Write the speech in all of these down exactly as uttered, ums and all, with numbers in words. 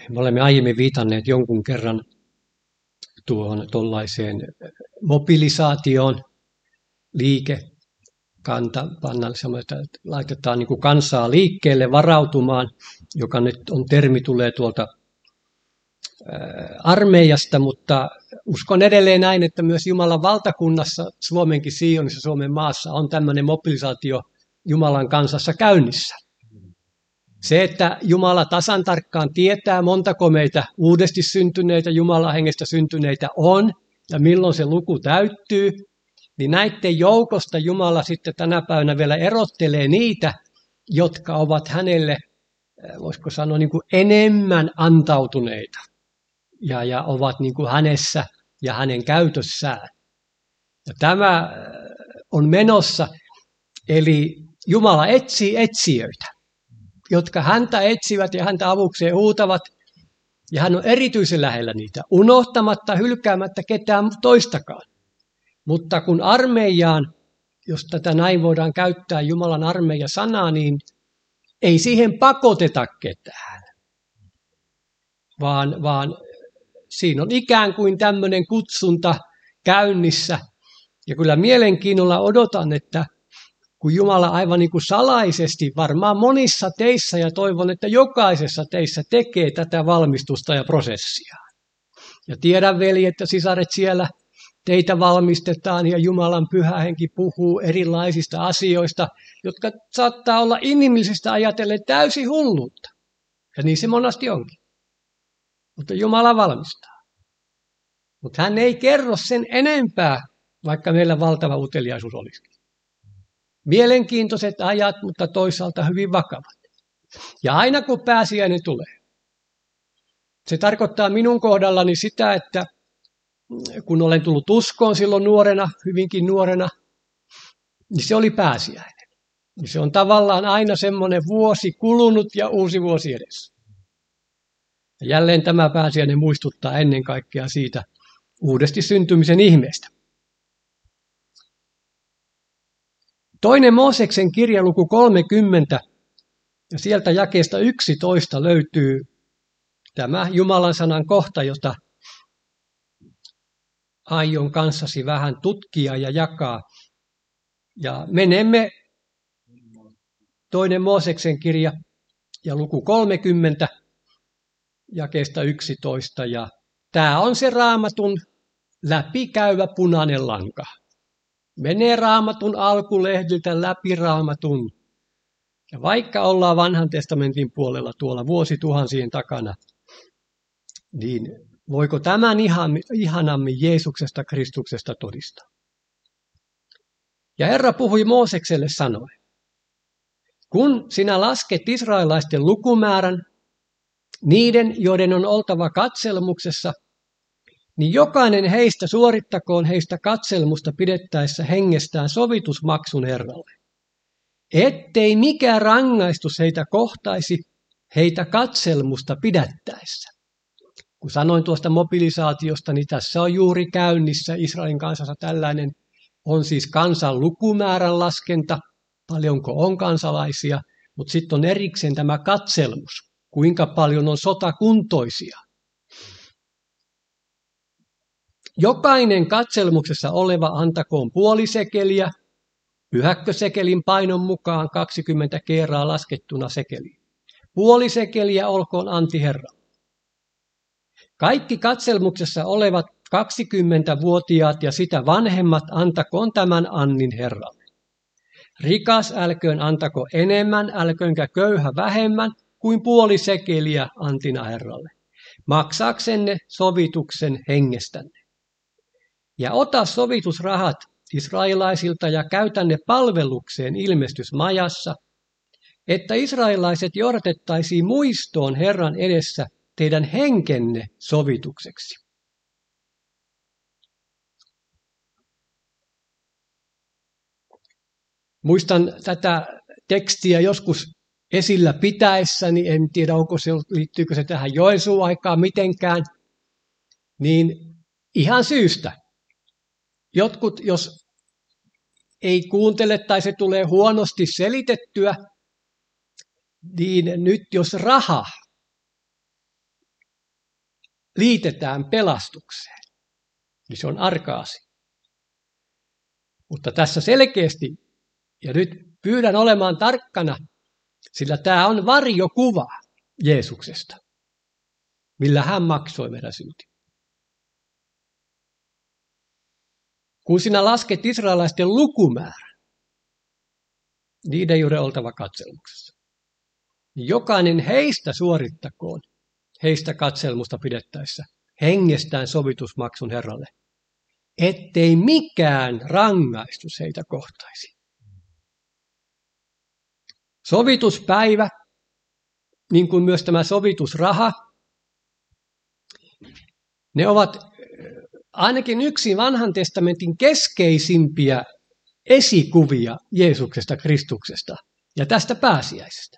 Me olemme aiemmin viitanneet jonkun kerran tuohon tuollaiseen mobilisaatioon, liikekanta, pannaan semmoista, että laitetaan niin kuin kansaa liikkeelle varautumaan, joka nyt on termi, tulee tuolta armeijasta, mutta uskon edelleen näin, että myös Jumalan valtakunnassa, Suomenkin Sionissa, Suomen maassa on tämmöinen mobilisaatio Jumalan kansassa käynnissä. Se, että Jumala tasan tarkkaan tietää, montako meitä uudesti syntyneitä, Jumalan hengestä syntyneitä on, ja milloin se luku täyttyy, niin näiden joukosta Jumala sitten tänä päivänä vielä erottelee niitä, jotka ovat hänelle, voisiko sanoa, niin kuin enemmän antautuneita, ja, ja ovat niin kuin hänessä ja hänen käytössään. Ja tämä on menossa, eli Jumala etsii etsijöitä, jotka häntä etsivät ja häntä avukseen huutavat, ja hän on erityisen lähellä niitä, unohtamatta, hylkäämättä ketään toistakaan. Mutta kun armeijaan, jos tätä näin voidaan käyttää Jumalan armeija-sanaa, niin ei siihen pakoteta ketään, vaan, vaan siinä on ikään kuin tämmöinen kutsunta käynnissä. Ja kyllä mielenkiinnolla odotan, että kun Jumala aivan niin kuin salaisesti varmaan monissa teissä, ja toivon, että jokaisessa teissä tekee tätä valmistusta ja prosessia. Ja tiedän, veljet ja sisaret, siellä teitä valmistetaan ja Jumalan pyhä henki puhuu erilaisista asioista, jotka saattaa olla inhimillisistä ajatellen täysin hulluutta. Ja niin se monasti onkin. Mutta Jumala valmistaa. Mutta hän ei kerro sen enempää, vaikka meillä valtava uteliaisuus olisikin. Mielenkiintoiset ajat, mutta toisaalta hyvin vakavat. Ja aina kun pääsiäinen tulee, se tarkoittaa minun kohdallani sitä, että kun olen tullut uskoon silloin nuorena, hyvinkin nuorena, niin se oli pääsiäinen. Se on tavallaan aina semmoinen vuosi kulunut ja uusi vuosi edessä. Ja jälleen tämä pääsiäinen muistuttaa ennen kaikkea siitä uudesti syntymisen ihmeestä. Toinen Mooseksen kirja, luku kolmekymmentä, ja sieltä jakeesta yksitoista löytyy tämä Jumalan sanan kohta, jota aion kanssasi vähän tutkia ja jakaa. Ja menemme toinen Mooseksen kirja ja luku kolmekymmentä, jakeesta yksitoista, ja tämä on se Raamatun läpikäyvä punainen lanka. Menee Raamatun alkulehdiltä läpi Raamatun. Ja vaikka ollaan vanhan testamentin puolella tuolla vuosituhansien takana, niin voiko tämän ihan, ihanammin Jeesuksesta Kristuksesta todistaa? Ja Herra puhui Moosekselle sanoen, kun sinä lasket israelaisten lukumäärän, niiden, joiden on oltava katselmuksessa, niin jokainen heistä suorittakoon heistä katselmusta pidettäessä hengestään sovitusmaksun Herralle, ettei mikään rangaistus heitä kohtaisi heitä katselmusta pidättäessä. Kun sanoin tuosta mobilisaatiosta, niin tässä on juuri käynnissä Israelin kansassa tällainen, on siis kansan lukumäärän laskenta, paljonko on kansalaisia, mutta sitten on erikseen tämä katselmus, kuinka paljon on sotakuntoisia. Jokainen katselmuksessa oleva antakoon puoli sekeliä, pyhäkkösekelin painon mukaan kaksikymmentä kerraa laskettuna sekeliin. Puoli sekeliä olkoon anti Herralle. Kaikki katselmuksessa olevat kaksikymmentävuotiaat ja sitä vanhemmat antakoon tämän annin Herralle. Rikas älköön antako enemmän, älköönkä köyhä vähemmän kuin puoli sekeliä antina Herralle, maksaaksenne sovituksen hengestänne. Ja ota sovitusrahat israelaisilta ja käytä ne palvelukseen ilmestysmajassa, että israelaiset johdatettaisiin muistoon Herran edessä teidän henkenne sovitukseksi. Muistan tätä tekstiä joskus esillä pitäessäni, en tiedä onko se, liittyykö se tähän Joensuun aikaan mitenkään, niin ihan syystä. Jotkut, jos ei kuuntele tai se tulee huonosti selitettyä, niin nyt jos raha liitetään pelastukseen. Niin se on arka asia. Mutta tässä selkeästi, ja nyt pyydän olemaan tarkkana, sillä tämä on varjokuva Jeesuksesta, millä hän maksoi meidän synti. Kun sinä lasket israelaisten lukumäärä, niiden ei ole oltava katselmuksessa. Niin jokainen heistä suorittakoon, heistä katselmusta pidettäessä, hengestään sovitusmaksun Herralle, ettei mikään rangaistus heitä kohtaisi. Sovituspäivä, niin kuin myös tämä sovitusraha, ne ovat ainakin yksi vanhan testamentin keskeisimpiä esikuvia Jeesuksesta, Kristuksesta ja tästä pääsiäisestä.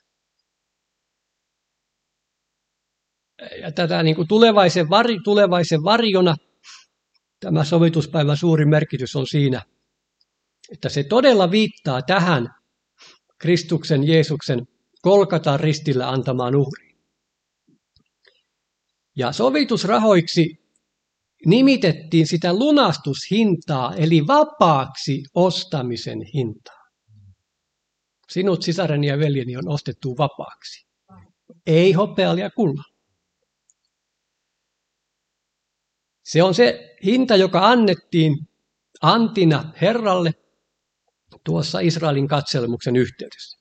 Ja tätä niin kuin tulevaisen, vari, tulevaisen varjona tämä sovituspäivän suuri merkitys on siinä, että se todella viittaa tähän Kristuksen, Jeesuksen Golgatan ristillä antamaan uhriin. Ja sovitusrahoiksi nimitettiin sitä lunastushintaa, eli vapaaksi ostamisen hintaa. Sinut, sisareni ja veljeni, on ostettu vapaaksi. Ei hopealla ja kullalla. Se on se hinta, joka annettiin antina Herralle tuossa Israelin katselmuksen yhteydessä.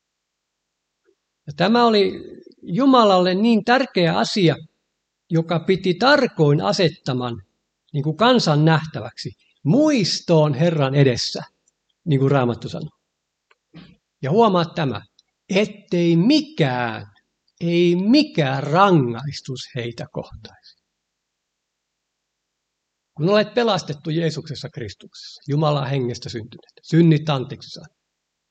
Ja tämä oli Jumalalle niin tärkeä asia, joka piti tarkoin asettaman niin kuin kansan nähtäväksi, muistoon Herran edessä, niin kuin Raamattu sanoo. Ja huomaa tämä, ettei mikään, ei mikään rangaistus heitä kohtaisi. Kun olet pelastettu Jeesuksessa Kristuksessa, Jumalan hengestä syntyneet, synnit anteeksi saanut.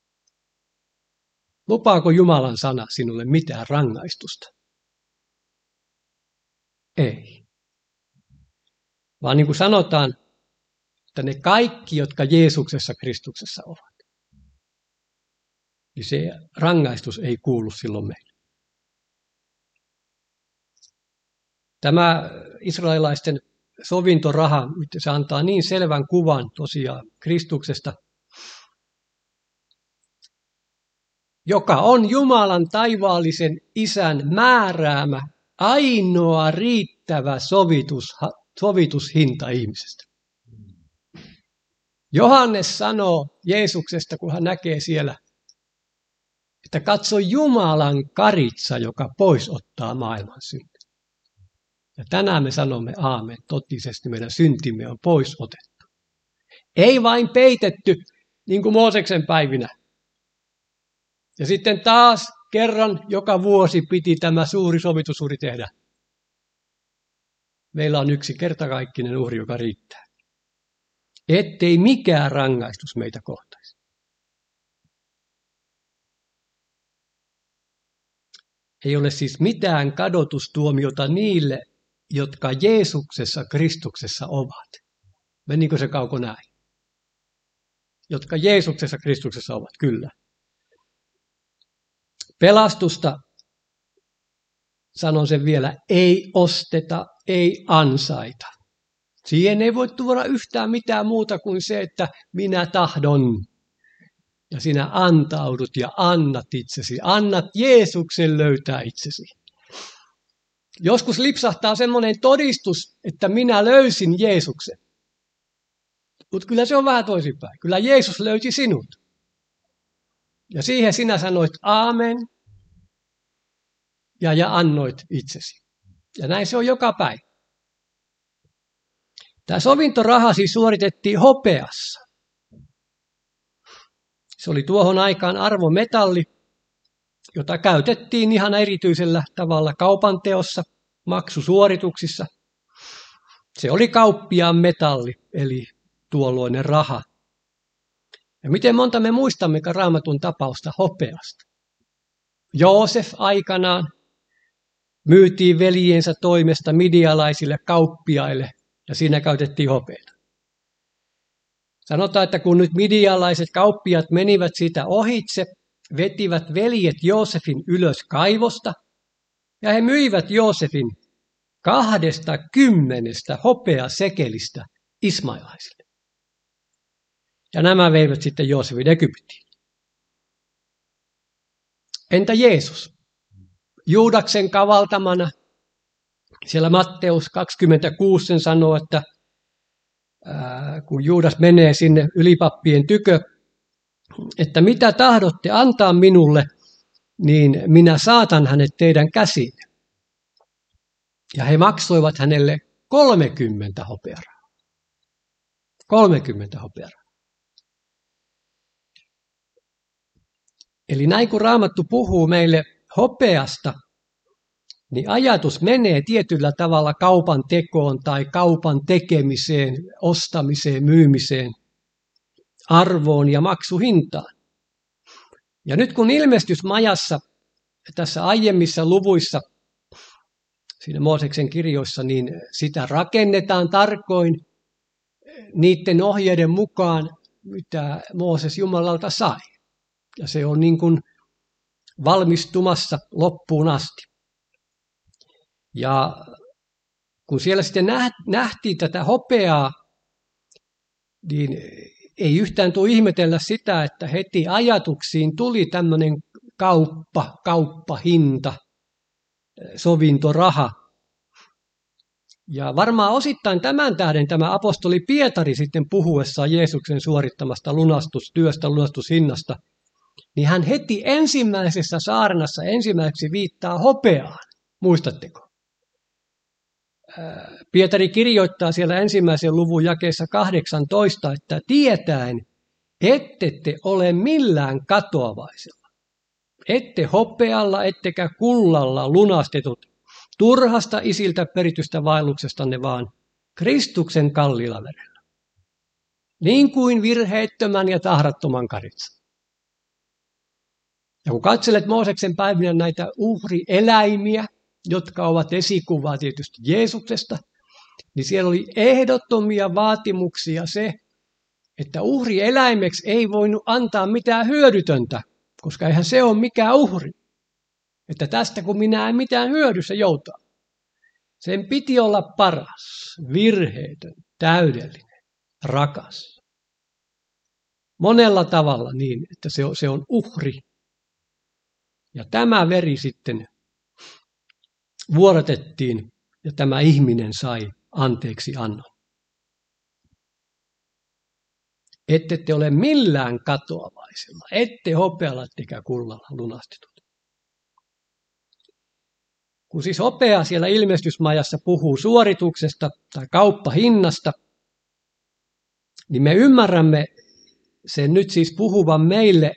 Lupaako Jumalan sana sinulle mitään rangaistusta? Ei. Vaan niin kuin sanotaan, että ne kaikki, jotka Jeesuksessa Kristuksessa ovat, niin se rangaistus ei kuulu silloin meille. Tämä israelilaisten sovintoraha, se antaa niin selvän kuvan tosiaan Kristuksesta, joka on Jumalan taivaallisen Isän määräämä ainoa riittävä sovitus, sovitushinta ihmisestä. Johannes sanoo Jeesuksesta, kun hän näkee siellä, että katso Jumalan karitsa, joka pois ottaa maailman synti. Ja tänään me sanomme aamen, totisesti meidän syntimme on pois otettu. Ei vain peitetty, niin kuin Mooseksen päivinä. Ja sitten taas kerran joka vuosi piti tämä suuri sovitusuhri tehdä. Meillä on yksi kertakaikkinen uhri, joka riittää. Ettei mikään rangaistus meitä kohtaisi. Ei ole siis mitään kadotustuomiota niille, jotka Jeesuksessa, Kristuksessa ovat. Menikö se kauko näin? Jotka Jeesuksessa, Kristuksessa ovat, kyllä. Pelastusta, sanon sen vielä, ei osteta, ei ansaita. Siihen ei voi tuoda yhtään mitään muuta kuin se, että minä tahdon. Ja sinä antaudut ja annat itsesi. Annat Jeesuksen löytää itsesi. Joskus lipsahtaa semmoinen todistus, että minä löysin Jeesuksen. Mutta kyllä se on vähän toisinpäin. Kyllä Jeesus löyti sinut. Ja siihen sinä sanoit aamen ja, ja annoit itsesi. Ja näin se on joka päivä. Tämä sovintoraha siis suoritettiin hopeassa. Se oli tuohon aikaan arvometalli, jota käytettiin ihan erityisellä tavalla kaupanteossa, maksusuorituksissa. Se oli kauppiaan metalli, eli tuolloinen raha. Ja miten monta me muistamme Raamatun tapausta hopeasta? Joosef aikanaan myytiin veljiensä toimesta midialaisille kauppiaille, ja siinä käytettiin hopeata. Sanotaan, että kun nyt midialaiset kauppiaat menivät siitä ohitse, vetivät veljet Joosefin ylös kaivosta, ja he myivät Joosefin kahdesta kymmenestä hopeasekelistä ismailaisille. Ja nämä veivät sitten Joosefin Egyptiin. Entä Jeesus? Juudaksen kavaltamana, siellä Matteus kaksikymmentäkuusi sen sanoo, että ää, kun Juudas menee sinne ylipappien tykö, että mitä tahdotte antaa minulle, niin minä saatan hänet teidän käsiin. Ja he maksoivat hänelle kolmekymmentä hopearahaa. kolmekymmentä hopearahaa. Eli näin kun Raamattu puhuu meille hopeasta, niin ajatus menee tietyllä tavalla kaupan tekoon tai kaupan tekemiseen, ostamiseen, myymiseen, arvoon ja maksuhintaan. Ja nyt kun ilmestysmajassa tässä aiemmissa luvuissa, siinä Mooseksen kirjoissa, niin sitä rakennetaan tarkoin niiden ohjeiden mukaan, mitä Mooses Jumalalta sai. Ja se on niin kuin valmistumassa loppuun asti. Ja kun siellä sitten nähtiin tätä hopeaa, niin ei yhtään tule ihmetellä sitä, että heti ajatuksiin tuli tämmöinen kauppa, kauppahinta, sovintoraha. Ja varmaan osittain tämän tähden tämä apostoli Pietari sitten puhuessaan Jeesuksen suorittamasta lunastustyöstä, lunastushinnasta, niin hän heti ensimmäisessä saarnassa ensimmäiseksi viittaa hopeaan. Muistatteko? Pietari kirjoittaa siellä ensimmäisen luvun jakeessa kahdeksantoista, että tietäen, ette te ole millään katoavaisella, ette hopealla, ettekä kullalla lunastetut turhasta isiltä peritystä vaelluksestanne, vaan Kristuksen kalliilla verellä, niin kuin virheettömän ja tahrattoman karitsan. Ja kun katselet Mooseksen päivinä näitä uhrieläimiä, jotka ovat esikuvaa tietysti Jeesuksesta, niin siellä oli ehdottomia vaatimuksia se, että uhrieläimeksi ei voinut antaa mitään hyödytöntä, koska eihän se ole mikään uhri. Että tästä kun minä en mitään hyödyssä joutaa. Sen piti olla paras, virheetön, täydellinen, rakas. Monella tavalla niin, että se on, se on uhri. Ja tämä veri sitten vuodatettiin ja tämä ihminen sai anteeksi annon. Ette te ole millään katoavaisella, ette hopealla ettekä kullalla lunastetut. Kun siis hopea siellä ilmestysmajassa puhuu suorituksesta tai kauppahinnasta, niin me ymmärrämme sen nyt siis puhuvan meille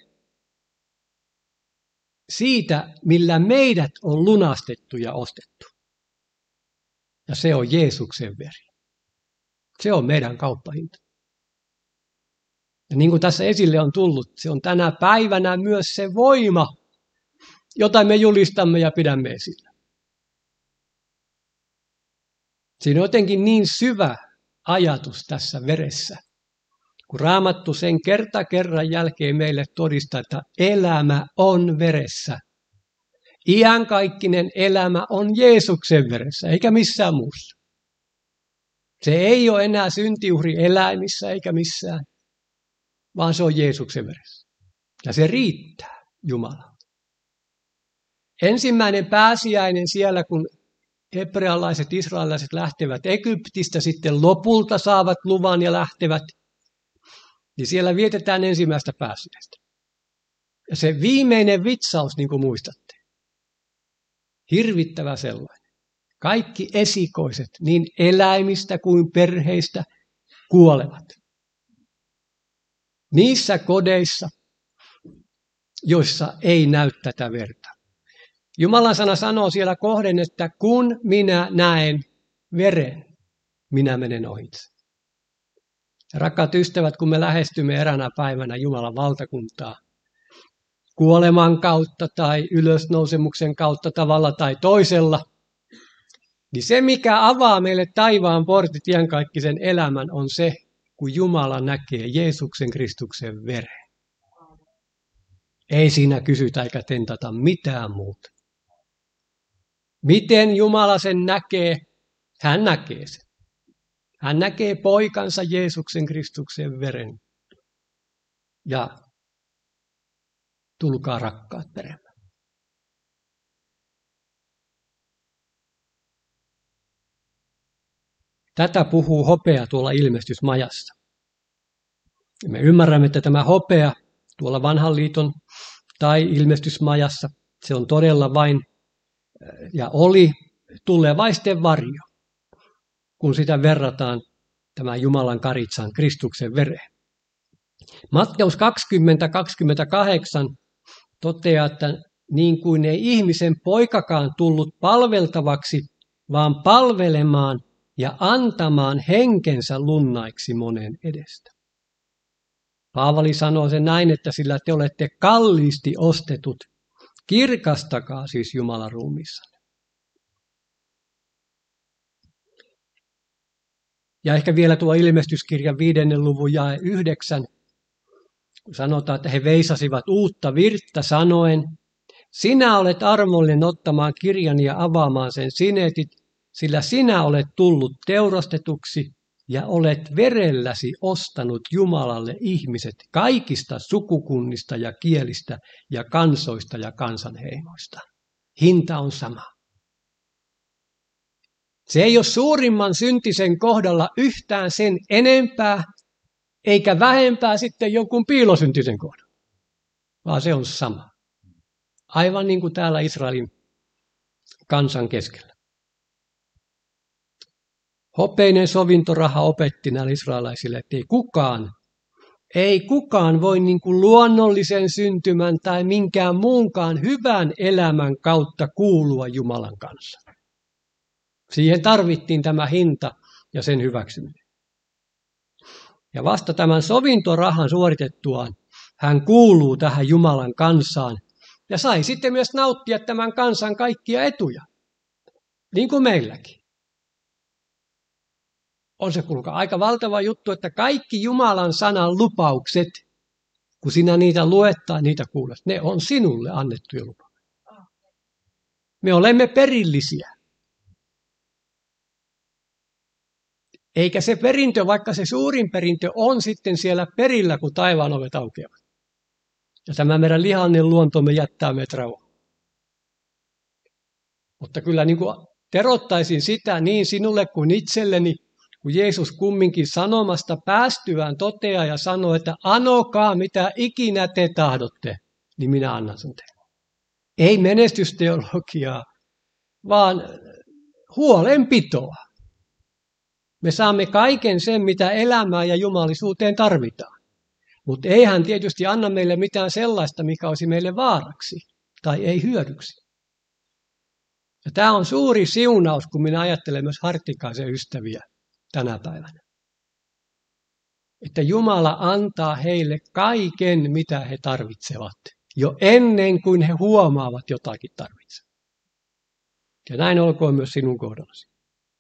siitä, millä meidät on lunastettu ja ostettu. Ja se on Jeesuksen veri. Se on meidän kauppahinta. Ja niin kuin tässä esille on tullut, se on tänä päivänä myös se voima, jota me julistamme ja pidämme esillä. Siinä on jotenkin niin syvä ajatus tässä veressä, kun Raamattu sen kerta kerran jälkeen meille todistaa, että elämä on veressä. Iankaikkinen elämä on Jeesuksen veressä, eikä missään muussa. Se ei ole enää syntiuhri eläimissä eikä missään, vaan se on Jeesuksen veressä. Ja se riittää Jumalalta. Ensimmäinen pääsiäinen siellä, kun hebrealaiset, israelilaiset lähtevät Egyptistä, sitten lopulta saavat luvan ja lähtevät, niin siellä vietetään ensimmäistä pääsiäistä. Ja se viimeinen vitsaus, niin kuin muistatte, hirvittävä sellainen. Kaikki esikoiset, niin eläimistä kuin perheistä, kuolevat. Niissä kodeissa, joissa ei näy tätä verta. Jumalan sana sanoo siellä kohden, että kun minä näen veren, minä menen ohitse. Rakkaat ystävät, kun me lähestymme eräänä päivänä Jumalan valtakuntaa, kuoleman kautta tai ylösnousemuksen kautta tavalla tai toisella, niin se, mikä avaa meille taivaan portit iankaikkisen elämän, on se, kun Jumala näkee Jeesuksen Kristuksen veren. Ei siinä kysytä eikä tentata mitään muuta. Miten Jumala sen näkee? Hän näkee sen. Hän näkee poikansa Jeesuksen Kristuksen veren. Ja tulkaa rakkaat peremään. Tätä puhuu hopea tuolla ilmestysmajassa. Me ymmärrämme, että tämä hopea tuolla vanhan liiton tai ilmestysmajassa, se on todella vain ja oli tulevaisten varjo, kun sitä verrataan tämän Jumalan karitsan Kristuksen vereen. Matteus kaksikymmentä kaksikymmentäkahdeksan toteaa, että niin kuin ei ihmisen poikakaan tullut palveltavaksi, vaan palvelemaan ja antamaan henkensä lunnaiksi monen edestä. Paavali sanoo sen näin, että sillä te olette kalliisti ostetut, kirkastakaa siis Jumalan ruumiissanne. Ja ehkä vielä tuo ilmestyskirjan viidennen luvun jae yhdeksän, kun sanotaan, että he veisasivat uutta virttä sanoen, sinä olet armollinen ottamaan kirjan ja avaamaan sen sinetit, sillä sinä olet tullut teurastetuksi ja olet verelläsi ostanut Jumalalle ihmiset kaikista sukukunnista ja kielistä ja kansoista ja kansanheimoista. Hinta on sama. Se ei ole suurimman syntisen kohdalla yhtään sen enempää, eikä vähempää sitten jonkun piilosyntisen kohdalla, vaan se on sama. Aivan niin kuin täällä Israelin kansan keskellä. Hopeinen sovintoraha opetti näille israelaisille, että ei kukaan, ei kukaan voi niin kuin luonnollisen syntymän tai minkään muunkaan hyvän elämän kautta kuulua Jumalan kanssa. Siihen tarvittiin tämä hinta ja sen hyväksyminen. Ja vasta tämän sovintorahan suoritettuaan hän kuuluu tähän Jumalan kansaan ja sai sitten myös nauttia tämän kansan kaikkia etuja, niin kuin meilläkin. On se kuulkaa aika valtava juttu, että kaikki Jumalan sanan lupaukset, kun sinä niitä luet tai niitä kuulet, ne on sinulle annettuja lupauksia. Me olemme perillisiä. Eikä se perintö, vaikka se suurin perintö on sitten siellä perillä, kun taivaan ovet aukeavat. Ja tämä meidän lihannen luontomme jättää meidät rauhaan. Mutta kyllä niin kuin terottaisin sitä niin sinulle kuin itselleni, kun Jeesus kumminkin sanomasta päästyään toteaa ja sanoo, että anokaa mitä ikinä te tahdotte, niin minä annan sen teille. Ei menestysteologiaa, vaan huolenpitoa. Me saamme kaiken sen, mitä elämään ja jumalisuuteen tarvitaan. Mutta ei hän tietysti anna meille mitään sellaista, mikä olisi meille vaaraksi tai ei hyödyksi. Ja tämä on suuri siunaus, kun minä ajattelen myös Hartikaisen ystäviä tänä päivänä. Että Jumala antaa heille kaiken, mitä he tarvitsevat, jo ennen kuin he huomaavat jotakin tarvitsevat. Ja näin olkoon myös sinun kohdallasi.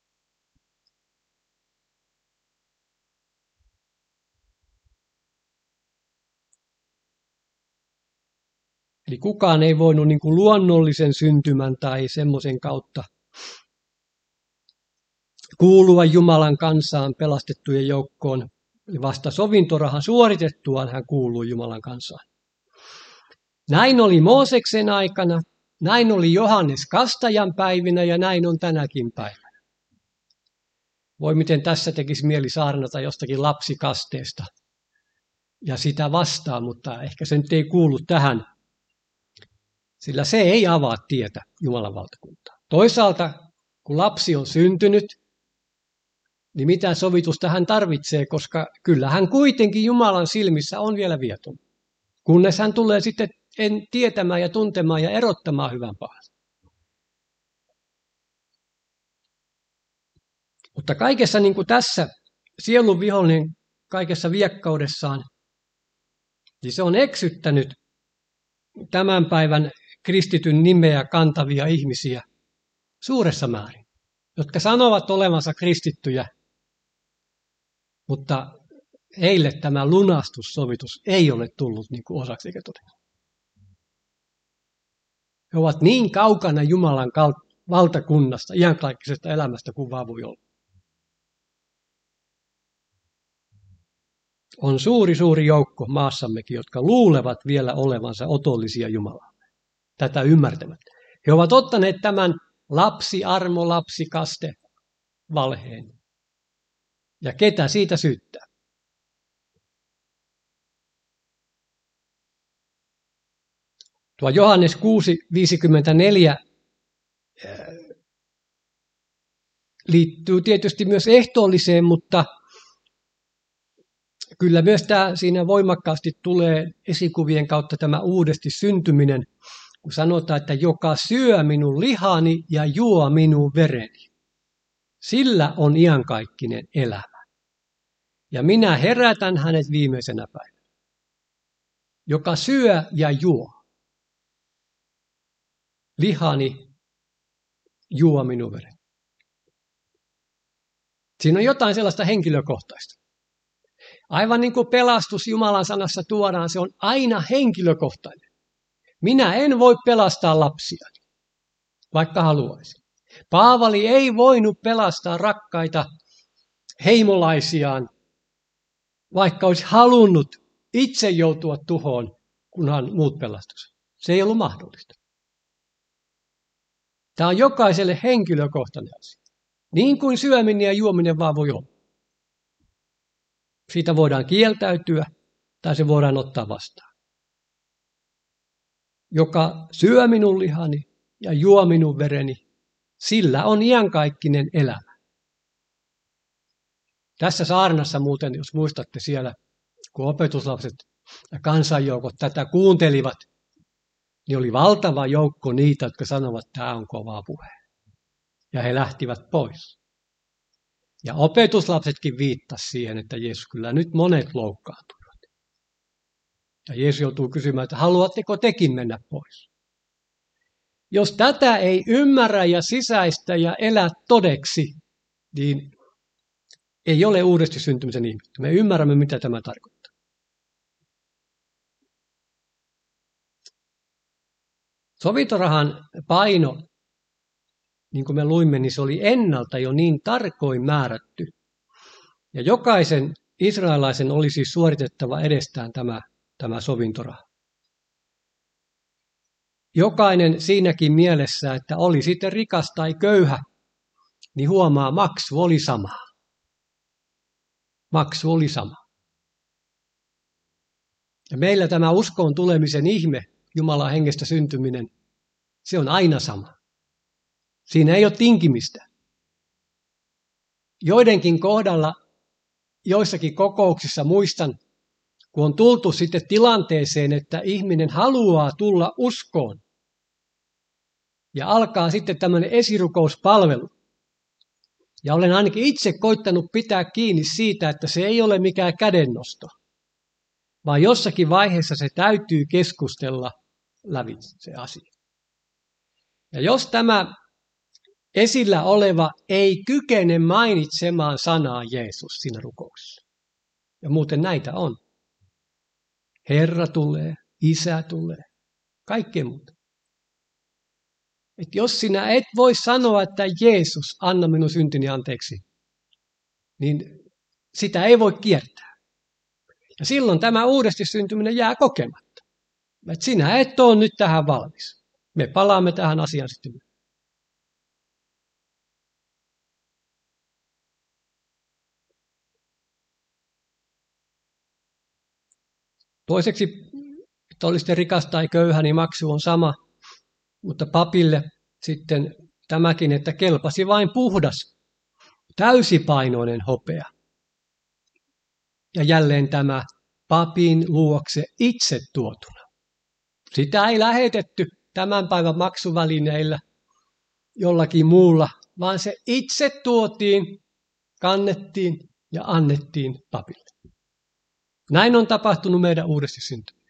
Eli kukaan ei voinut niin kuin luonnollisen syntymän tai semmoisen kautta kuulua Jumalan kansaan pelastettujen joukkoon. Vasta sovintorahan suoritettuaan hän kuului Jumalan kansaan. Näin oli Mooseksen aikana, näin oli Johannes Kastajan päivinä ja näin on tänäkin päivänä. Voi miten tässä tekisi mieli saarnata jostakin lapsikasteesta ja sitä vastaan, mutta ehkä se nyt ei kuulu tähän. Sillä se ei avaa tietä Jumalan valtakuntaan. Toisaalta, kun lapsi on syntynyt, niin mitä sovitusta hän tarvitsee, koska kyllä hän kuitenkin Jumalan silmissä on vielä vieton. Kunnes hän tulee sitten en tietämään ja tuntemaan ja erottamaan hyvän pahan. Mutta kaikessa niin kuin tässä sielun vihollinen kaikessa viekkaudessaan, niin se on eksyttänyt tämän päivän kristityn nimeä kantavia ihmisiä suuressa määrin, jotka sanovat olevansa kristittyjä, mutta heille tämä lunastussovitus ei ole tullut niin kuin osaksi eikä todeksi. He ovat niin kaukana Jumalan valtakunnasta, iankaikkisesta elämästä kuin vaan voi olla. On suuri, suuri joukko maassammekin, jotka luulevat vielä olevansa otollisia Jumalalle. Tätä ymmärtävät. He ovat ottaneet tämän lapsi, armo, lapsi, kaste valheen. Ja ketä siitä syyttää? Tuo Johannes kuusi viisikymmentäneljä liittyy tietysti myös ehtoolliseen, mutta kyllä myös tämä siinä voimakkaasti tulee esikuvien kautta tämä uudesti syntyminen, kun sanotaan, että joka syö minun lihani ja juo minun vereni, sillä on iankaikkinen elämä. Ja minä herätän hänet viimeisenä päivänä. Joka syö ja juo lihani, juo minun vereni. Siinä on jotain sellaista henkilökohtaista. Aivan niin kuin pelastus Jumalan sanassa tuodaan, se on aina henkilökohtainen. Minä en voi pelastaa lapsia, vaikka haluaisin. Paavali ei voinut pelastaa rakkaita heimolaisiaan, vaikka olisi halunnut itse joutua tuhoon, kunhan muut pelastus. Se ei ollut mahdollista. Tämä on jokaiselle henkilökohtainen asia. Niin kuin syöminen ja juominen vaan voi olla. Siitä voidaan kieltäytyä tai se voidaan ottaa vastaan. Joka syö minun lihani ja juo minun vereni, sillä on iankaikkinen elämä. Tässä saarnassa muuten, jos muistatte siellä, kun opetuslapset ja kansanjoukot tätä kuuntelivat, niin oli valtava joukko niitä, jotka sanovat, että tämä on kova puhe. Ja he lähtivät pois. Ja opetuslapsetkin viittasivat siihen, että Jeesus kyllä nyt monet loukkaantuivat. Ja Jeesus joutuu kysymään, että haluatteko tekin mennä pois? Jos tätä ei ymmärrä ja sisäistä ja elä todeksi, niin ei ole uudesti syntymisen ihmettä. Me ymmärrämme, mitä tämä tarkoittaa. Sovintorahan paino, niin kuin me luimme, niin se oli ennalta jo niin tarkoin määrätty. Ja jokaisen israelaisen olisi siis suoritettava edestään tämä, tämä sovintoraha. Jokainen siinäkin mielessä, että oli sitten rikas tai köyhä, niin huomaa, maksu oli sama. Maksu oli sama. Ja meillä tämä uskoon tulemisen ihme, Jumalan hengestä syntyminen, se on aina sama. Siinä ei ole tinkimistä. Joidenkin kohdalla, joissakin kokouksissa muistan, kun on tultu sitten tilanteeseen, että ihminen haluaa tulla uskoon. Ja alkaa sitten tämmöinen esirukouspalvelu. Ja olen ainakin itse koittanut pitää kiinni siitä, että se ei ole mikään kädennosto. Vaan jossakin vaiheessa se täytyy keskustella lävitse se asia. Ja jos tämä esillä oleva ei kykene mainitsemaan sanaa Jeesus siinä rukouksessa. Ja muuten näitä on. Herra tulee, Isä tulee, kaikkea muuta. Et jos sinä et voi sanoa, että Jeesus, anna minun syntini anteeksi, niin sitä ei voi kiertää. Ja silloin tämä uudesti syntyminen jää kokematta. Et sinä et ole nyt tähän valmis. Me palaamme tähän asiaan sitten. Toiseksi, että oli sitten rikas tai köyhä, niin maksu on sama. Mutta papille sitten tämäkin, että kelpasi vain puhdas, täysipainoinen hopea. Ja jälleen tämä papin luokse itse tuotuna. Sitä ei lähetetty tämän päivän maksuvälineillä jollakin muulla, vaan se itse tuotiin, kannettiin ja annettiin papille. Näin on tapahtunut meidän uudesti syntyminen.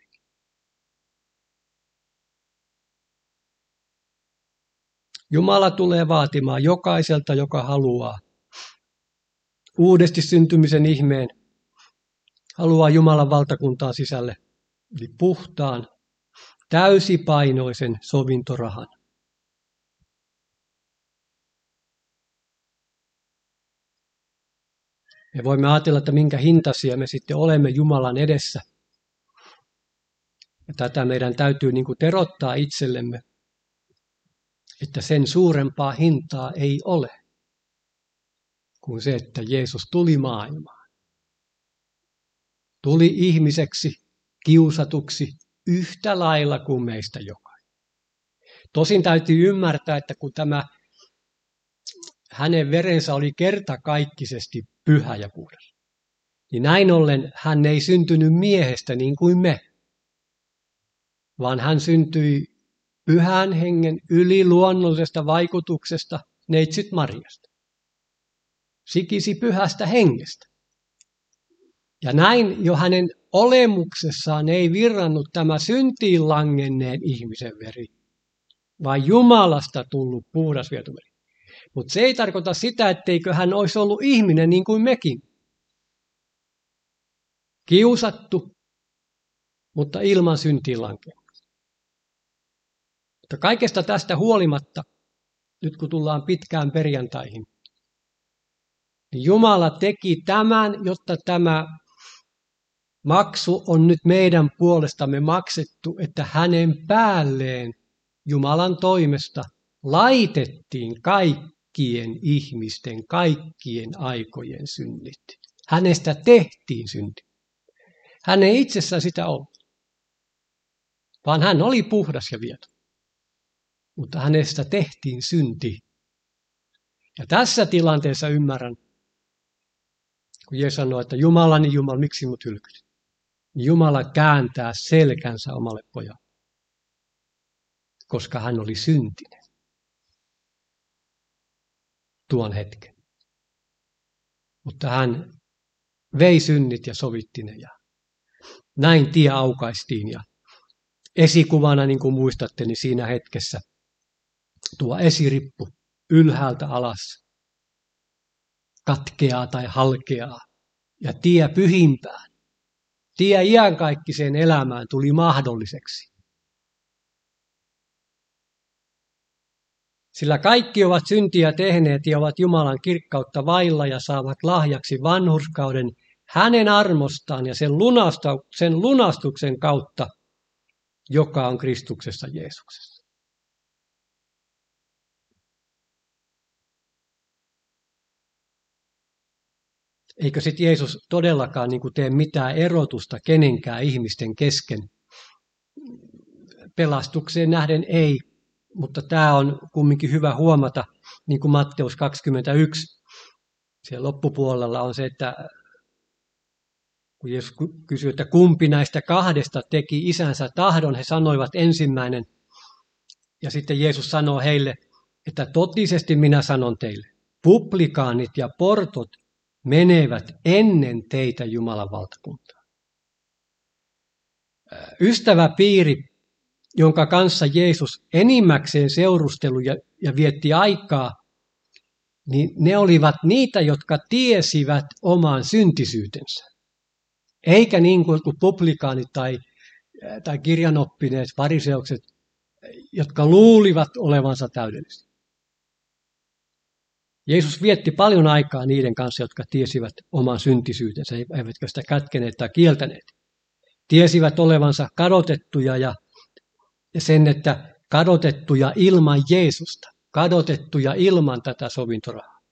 Jumala tulee vaatimaan jokaiselta, joka haluaa uudesti syntymisen ihmeen, haluaa Jumalan valtakuntaan sisälle, eli puhtaan, täysipainoisen sovintorahan. Me voimme ajatella, että minkä hintaisia me sitten olemme Jumalan edessä. Ja tätä meidän täytyy niin kuin terottaa itsellemme, että sen suurempaa hintaa ei ole kuin se, että Jeesus tuli maailmaan. Tuli ihmiseksi, kiusatuksi, yhtä lailla kuin meistä jokainen. Tosin täytyy ymmärtää, että kun tämä hänen verensä oli kertakaikkisesti pyhä ja puhdas, niin näin ollen hän ei syntynyt miehestä niin kuin me, vaan hän syntyi pyhän hengen yliluonnollisesta vaikutuksesta neitsyt Mariasta. Sikisi pyhästä hengestä. Ja näin jo hänen olemuksessaan ei virrannut tämä syntiin langenneen ihmisen veri, vaan Jumalasta tullut puhdas vietoveri. Mutta se ei tarkoita sitä, etteikö hän olisi ollut ihminen niin kuin mekin. Kiusattu, mutta ilman syntiin lankeamista. Mutta kaikesta tästä huolimatta, nyt kun tullaan pitkään perjantaihin, niin Jumala teki tämän, jotta tämä maksu on nyt meidän puolestamme maksettu, että hänen päälleen Jumalan toimesta laitettiin kaikkien ihmisten, kaikkien aikojen synnit. Hänestä tehtiin synti. Hän ei itsessään sitä ollut, vaan hän oli puhdas ja vieto. Mutta hänestä tehtiin synti. Ja tässä tilanteessa ymmärrän, kun Jeesus sanoo, että Jumalani Jumala, miksi mut hylkyt? Jumala kääntää selkänsä omalle pojalle, koska hän oli syntinen tuon hetken. Mutta hän vei synnit ja sovitti ne ja näin tie aukaistiin. Ja esikuvana, niin kuin muistatte, niin siinä hetkessä tuo esirippu ylhäältä alas katkeaa tai halkeaa ja tie pyhimpään, tie iankaikkiseen elämään tuli mahdolliseksi. Sillä kaikki ovat syntiä tehneet ja ovat Jumalan kirkkautta vailla ja saavat lahjaksi vanhurskauden hänen armostaan ja sen, lunasta, sen lunastuksen kautta, joka on Kristuksessa Jeesuksessa. Eikö sitten Jeesus todellakaan niin kuin tee mitään erotusta kenenkään ihmisten kesken? Pelastukseen nähden ei, mutta tämä on kumminkin hyvä huomata, niin kuin Matteus kaksikymmentäyksi. Siellä loppupuolella on se, että kun Jeesus kysyi, että kumpi näistä kahdesta teki isänsä tahdon, he sanoivat ensimmäinen. Ja sitten Jeesus sanoo heille, että totisesti minä sanon teille, publikaanit ja portot menevät ennen teitä Jumalan valtakuntaan. Ystäväpiiri, jonka kanssa Jeesus enimmäkseen seurustelu ja, ja vietti aikaa, niin ne olivat niitä, jotka tiesivät oman syntisyytensä. Eikä niin kuin publikaanit tai, tai kirjanoppineet fariseukset, jotka luulivat olevansa täydellisiä. Jeesus vietti paljon aikaa niiden kanssa, jotka tiesivät oman syntisyytensä, eivätkä sitä kätkeneet tai kieltäneet. Tiesivät olevansa kadotettuja ja sen, että kadotettuja ilman Jeesusta, kadotettuja ilman tätä sovintorahaa.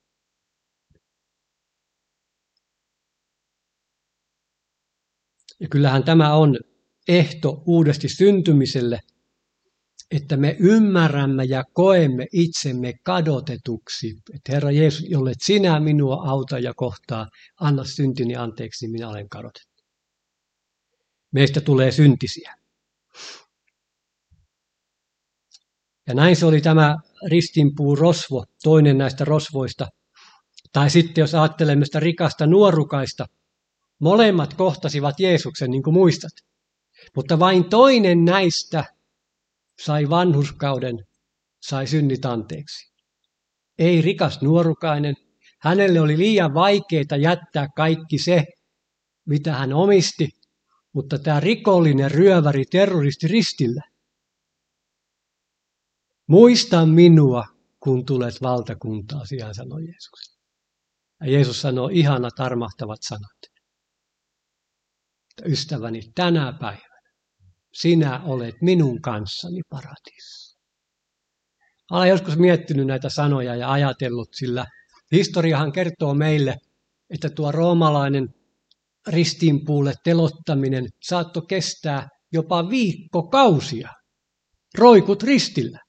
Ja kyllähän tämä on ehto uudesti syntymiselle, että me ymmärrämme ja koemme itsemme kadotetuksi. Että Herra Jeesus, jolle sinä minua auta ja kohtaa, anna syntini anteeksi, niin minä olen kadotettu. Meistä tulee syntisiä. Ja näin se oli tämä ristinpuu rosvo, toinen näistä rosvoista. Tai sitten jos ajattelemme sitä rikasta nuorukaista, molemmat kohtasivat Jeesuksen, niin kuin muistat. Mutta vain toinen näistä sai vanhurskauden, sai synnit anteeksi. Ei rikas nuorukainen. Hänelle oli liian vaikeaa jättää kaikki se, mitä hän omisti, mutta tämä rikollinen ryöväri, terroristi ristillä. Muista minua, kun tulet valtakuntaasi, hän sanoi Jeesukselle. Ja Jeesus sanoo ihanat armahtavat sanat. Ystäväni, tänä päivänä sinä olet minun kanssani paratiisissa. Olen joskus miettinyt näitä sanoja ja ajatellut, sillä historiahan kertoo meille, että tuo roomalainen ristiinpuulle telottaminen saattoi kestää jopa viikkokausia. Roikut ristillä.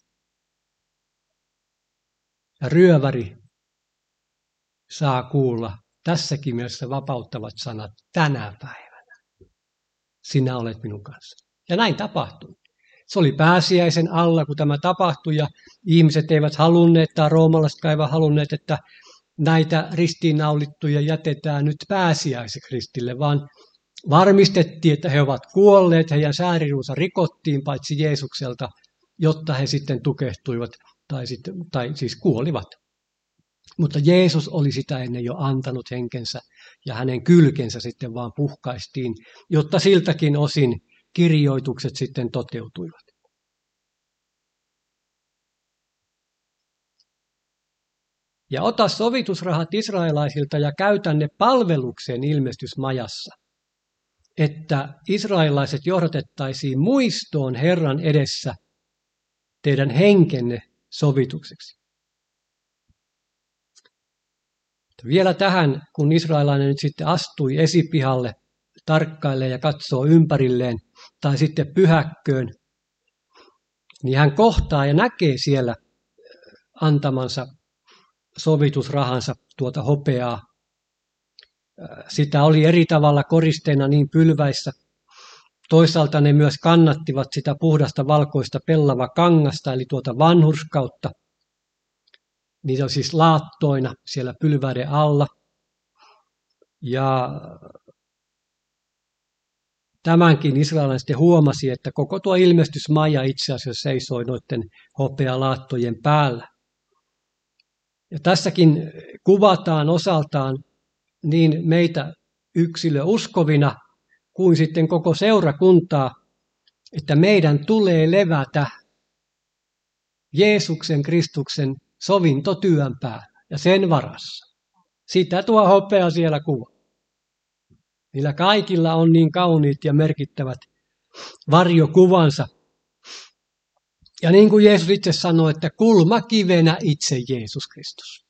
Ja ryöväri saa kuulla tässäkin mielessä vapauttavat sanat tänä päivänä. Sinä olet minun kanssa. Ja näin tapahtui. Se oli pääsiäisen alla, kun tämä tapahtui, ja ihmiset eivät halunneet, tai roomalaisetkaan eivät halunneet, että näitä ristiinnaulittuja jätetään nyt pääsiäiseksi ristille, vaan varmistettiin, että he ovat kuolleet, heidän sääriruunsa rikottiin paitsi Jeesukselta, jotta he sitten tukehtuivat, tai, sitten, tai siis kuolivat. Mutta Jeesus oli sitä ennen jo antanut henkensä, ja hänen kylkensä sitten vaan puhkaistiin, jotta siltäkin osin kirjoitukset sitten toteutuivat. Ja ota sovitusrahat israelaisilta ja käytä ne palvelukseen ilmestysmajassa, että israelaiset johdatettaisiin muistoon Herran edessä teidän henkenne sovitukseksi. Vielä tähän, kun israelainen nyt sitten astui esipihalle, tarkkailee ja katsoo ympärilleen, tai sitten pyhäkköön, niin hän kohtaa ja näkee siellä antamansa sovitusrahansa tuota hopeaa. Sitä oli eri tavalla koristeena niin pylväissä. Toisaalta ne myös kannattivat sitä puhdasta valkoista pellava kangasta, eli tuota vanhurskautta. Niitä on siis laattoina siellä pylväiden alla. Ja tämänkin israelaiset huomasi, että koko tuo ilmestysmaja itse asiassa seisoi noiden hopealaattojen päällä. Ja tässäkin kuvataan osaltaan niin meitä yksilöuskovina kuin sitten koko seurakuntaa, että meidän tulee levätä Jeesuksen Kristuksen sovintotyön päällä ja sen varassa. Sitä tuo hopea siellä kuvaa. Niillä kaikilla on niin kauniit ja merkittävät varjokuvansa. Ja niin kuin Jeesus itse sanoi, että kulmakivenä itse Jeesus Kristus.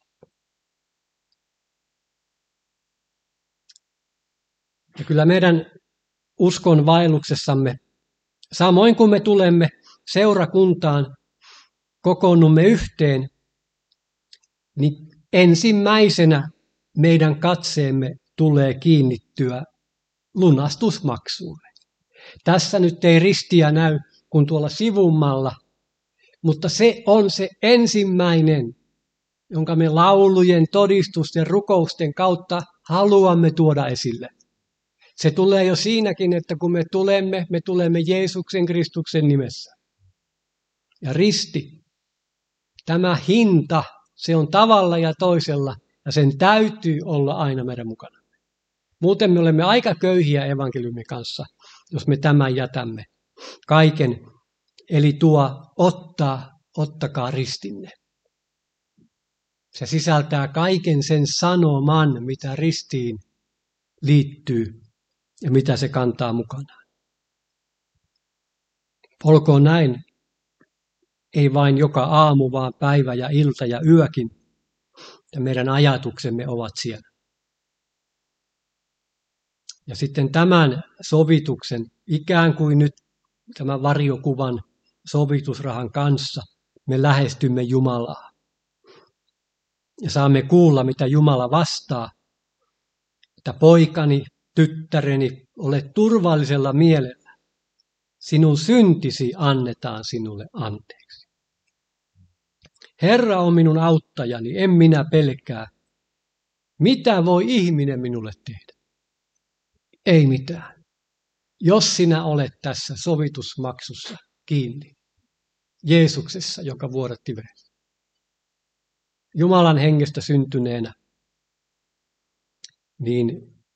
Ja kyllä meidän uskon vaelluksessamme, samoin kuin me tulemme seurakuntaan, kokoonnumme yhteen, niin ensimmäisenä meidän katseemme tulee kiinnittyä lunastusmaksuumme. Tässä nyt ei ristiä näy kuin tuolla sivummalla, mutta se on se ensimmäinen, jonka me laulujen, todistusten, rukousten kautta haluamme tuoda esille. Se tulee jo siinäkin, että kun me tulemme, me tulemme Jeesuksen Kristuksen nimessä. Ja risti, tämä hinta, se on tavalla ja toisella, ja sen täytyy olla aina meidän mukana. Muuten me olemme aika köyhiä evankeliumin kanssa, jos me tämän jätämme. Kaiken, eli tuo ottaa, ottakaa ristinne. Se sisältää kaiken sen sanoman, mitä ristiin liittyy ja mitä se kantaa mukanaan. Olkoon näin, ei vain joka aamu, vaan päivä ja ilta ja yökin, ja meidän ajatuksemme ovat siellä. Ja sitten tämän sovituksen, ikään kuin nyt tämän varjokuvan sovitusrahan kanssa, me lähestymme Jumalaa. Ja saamme kuulla, mitä Jumala vastaa, että poikani, tyttäreni, ole turvallisella mielellä. Sinun syntisi annetaan sinulle anteeksi. Herra on minun auttajani, en minä pelkää. Mitä voi ihminen minulle tehdä? Ei mitään. Jos sinä olet tässä sovitusmaksussa kiinni, Jeesuksessa, joka vuodatti veressä, Jumalan hengestä syntyneenä, niin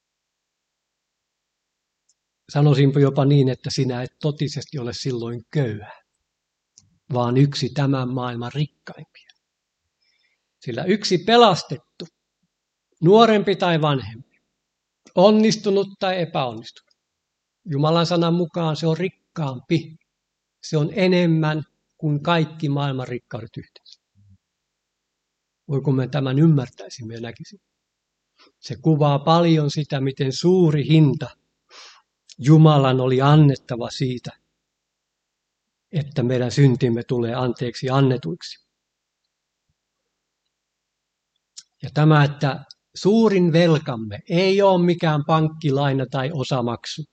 sanoisinpa jopa niin, että sinä et totisesti ole silloin köyhä, vaan yksi tämän maailman rikkaimpia. Sillä yksi pelastettu, nuorempi tai vanhempi, onnistunut tai epäonnistunut. Jumalan sanan mukaan se on rikkaampi, se on enemmän kuin kaikki maailman rikkaudet yhteensä. Voiko me tämän ymmärtäisimme ja näkisimme? Se kuvaa paljon sitä, miten suuri hinta Jumalan oli annettava siitä, että meidän syntimme tulee anteeksi annetuiksi. Ja tämä, että suurin velkamme ei ole mikään pankkilaina tai osamaksu.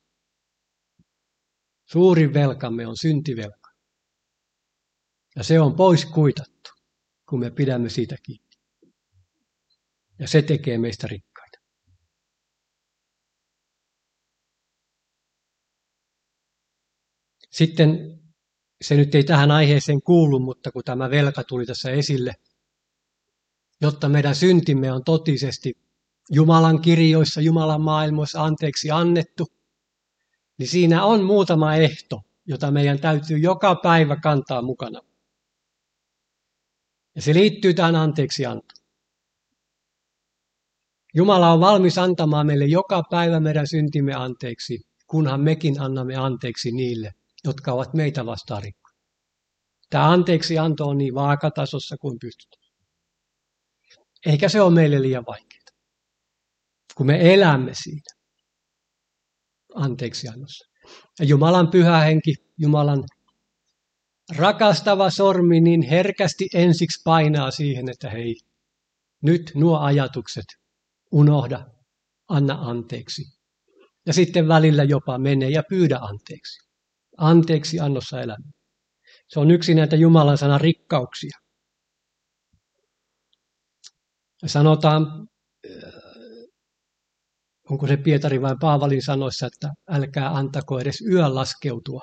Suurin velkamme on syntivelka. Ja se on pois kuitattu, kun me pidämme siitä kiinni. Ja se tekee meistä rikkaita. Sitten se nyt ei tähän aiheeseen kuulu, mutta kun tämä velka tuli tässä esille, jotta meidän syntimme on totisesti Jumalan kirjoissa, Jumalan maailmoissa anteeksi annettu, niin siinä on muutama ehto, jota meidän täytyy joka päivä kantaa mukana. Ja se liittyy tähän anteeksiantoon. Jumala on valmis antamaan meille joka päivä meidän syntimme anteeksi, kunhan mekin annamme anteeksi niille, jotka ovat meitä vastaan rikkoja. Tämä anteeksianto on niin vaakatasossa kuin pystytään. Eikä se ole meille liian vaikeaa, kun me elämme siinä anteeksiannossa. Ja Jumalan pyhä henki, Jumalan rakastava sormi niin herkästi ensiksi painaa siihen, että hei, nyt nuo ajatukset unohda, anna anteeksi. Ja sitten välillä jopa mene ja pyydä anteeksi. Anteeksi annossa elämä. Se on yksi näitä Jumalan sanan rikkauksia. Ja sanotaan, onko se Pietari vai Paavalin sanoissa, että älkää antako edes yön laskeutua.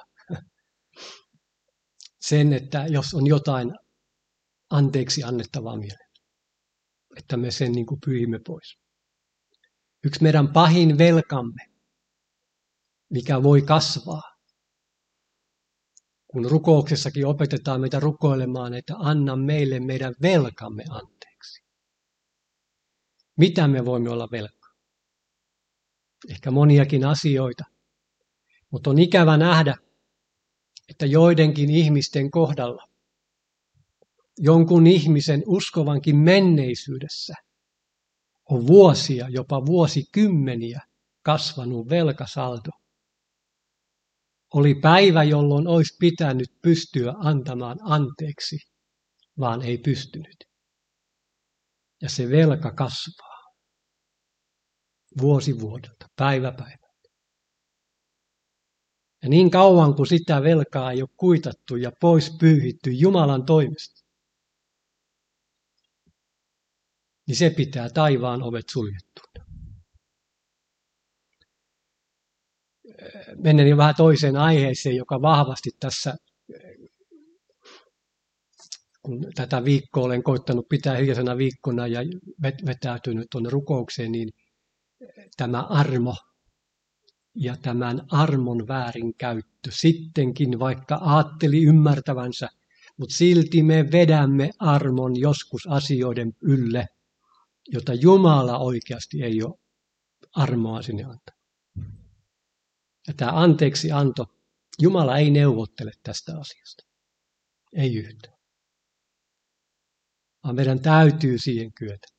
Sen, että jos on jotain anteeksi annettavaa mieleen, että me sen niin kuin pyyhimme pois. Yksi meidän pahin velkamme, mikä voi kasvaa, kun rukouksessakin opetetaan meitä rukoilemaan, että anna meille meidän velkamme anteeksi. Mitä me voimme olla velkaa? Ehkä moniakin asioita, mutta on ikävä nähdä, että joidenkin ihmisten kohdalla, jonkun ihmisen uskovankin menneisyydessä, on vuosia, jopa vuosikymmeniä kasvanut velkasaldo. Oli päivä, jolloin olisi pitänyt pystyä antamaan anteeksi, vaan ei pystynyt. Ja se velka kasvaa vuosi vuodelta, päivä päivältä. Ja niin kauan kuin sitä velkaa ei ole kuitattu ja pois pyyhitty Jumalan toimesta, niin se pitää taivaan ovet suljettuna. Menen jo vähän toiseen aiheeseen, joka vahvasti tässä, kun tätä viikkoa olen koittanut pitää hiljaisena viikkona ja vetäytynyt tuonne rukoukseen, niin tämä armo ja tämän armon väärinkäyttö sittenkin, vaikka ajatteli ymmärtävänsä, mutta silti me vedämme armon joskus asioiden ylle, jota Jumala oikeasti ei ole armoa sinne antaa. Ja tämä anteeksi anto, Jumala ei neuvottele tästä asiasta. Ei yhtään. Vaan meidän täytyy siihen kyetä.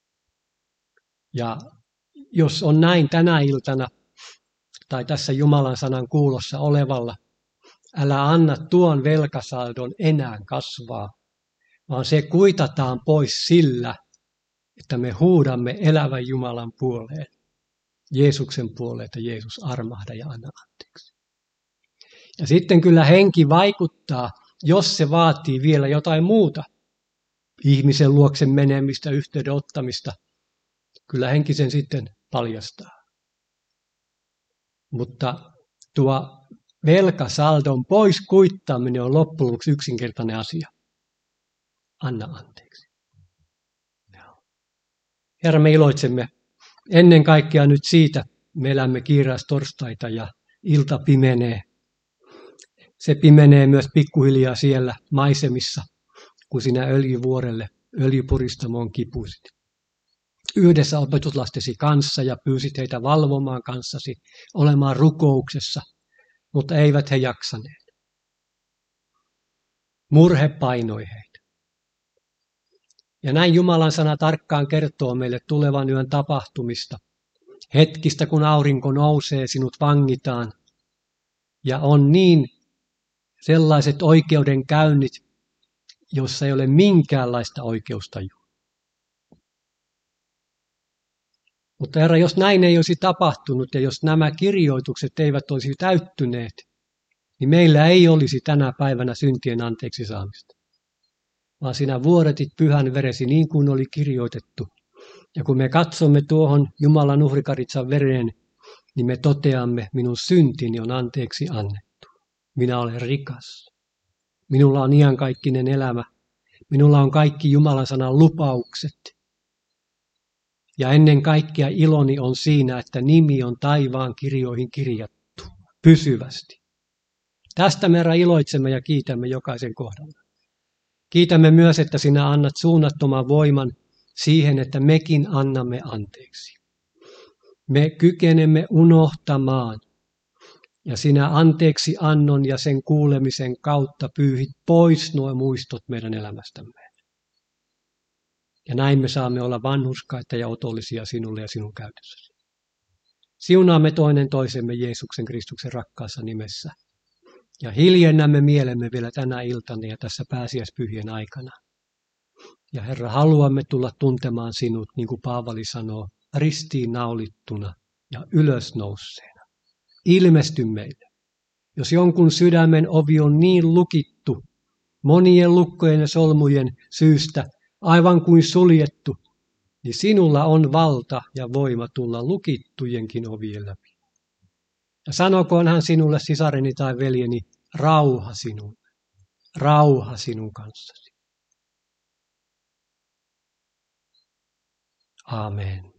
Ja jos on näin tänä iltana, tai tässä Jumalan sanan kuulossa olevalla, älä anna tuon velkasaldon enää kasvaa, vaan se kuitataan pois sillä, että me huudamme elävän Jumalan puoleen, Jeesuksen puoleen, että Jeesus armahda ja anna anteeksi. Ja sitten kyllä henki vaikuttaa, jos se vaatii vielä jotain muuta, ihmisen luoksen menemistä, yhteyden ottamista, kyllä henki sen sitten paljastaa. Mutta tuo velkasaldon pois kuittaaminen on loppujen lopuksi yksinkertainen asia. Anna anteeksi. Herra, me iloitsemme ennen kaikkea nyt siitä, me elämme kiiraistorstaita ja ilta pimenee. Se pimenee myös pikkuhiljaa siellä maisemissa, kun sinä öljyvuorelle, öljypuristamoon kipuisit. yhdessä opetuslastesi kanssa ja pyysit heitä valvomaan kanssasi, olemaan rukouksessa, mutta eivät he jaksaneet. Murhe painoi heitä. Ja näin Jumalan sana tarkkaan kertoo meille tulevan yön tapahtumista. Hetkistä, kun aurinko nousee, sinut vangitaan. Ja on niin sellaiset oikeudenkäynnit, jossa ei ole minkäänlaista oikeustajua. Mutta Herra, jos näin ei olisi tapahtunut ja jos nämä kirjoitukset eivät olisi täyttyneet, niin meillä ei olisi tänä päivänä syntien anteeksi saamista. Vaan sinä vuodatit pyhän veresi niin kuin oli kirjoitettu. Ja kun me katsomme tuohon Jumalan uhrikaritsan vereen, niin me toteamme, minun syntini on anteeksi annettu. Minä olen rikas. Minulla on iankaikkinen elämä. Minulla on kaikki Jumalan sanan lupaukset. Ja ennen kaikkea iloni on siinä, että nimi on taivaan kirjoihin kirjattu pysyvästi. Tästä me iloitsemme ja kiitämme jokaisen kohdalla. Kiitämme myös, että sinä annat suunnattoman voiman siihen, että mekin annamme anteeksi. Me kykenemme unohtamaan ja sinä anteeksi annon ja sen kuulemisen kautta pyyhit pois nuo muistot meidän elämästämme. Ja näin me saamme olla vanhurskaita ja otollisia sinulle ja sinun käytössäsi. Siunaamme toinen toisemme Jeesuksen Kristuksen rakkaassa nimessä. Ja hiljennämme mielemme vielä tänä iltana ja tässä pääsiäispyhien aikana. Ja Herra, haluamme tulla tuntemaan sinut, niin kuin Paavali sanoo, ristiin naulittuna ja ylösnousseena. Ilmesty meille. Jos jonkun sydämen ovi on niin lukittu, monien lukkojen ja solmujen syystä, aivan kuin suljettu, niin sinulla on valta ja voima tulla lukittujenkin ovien läpi. Ja sanokoon hän sinulle, sisareni tai veljeni, rauha sinulle, rauha sinun kanssasi. Amen.